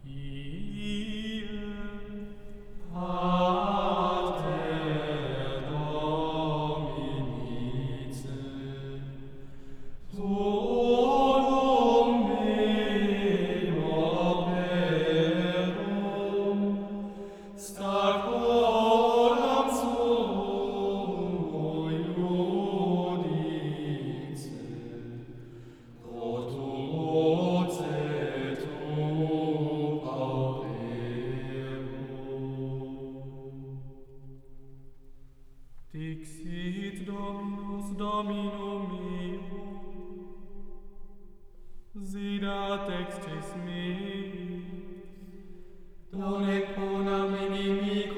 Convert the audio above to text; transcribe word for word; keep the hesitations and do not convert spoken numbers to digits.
Dixit Dominus Dominum meo, sidat extes meis, donec bonam inimico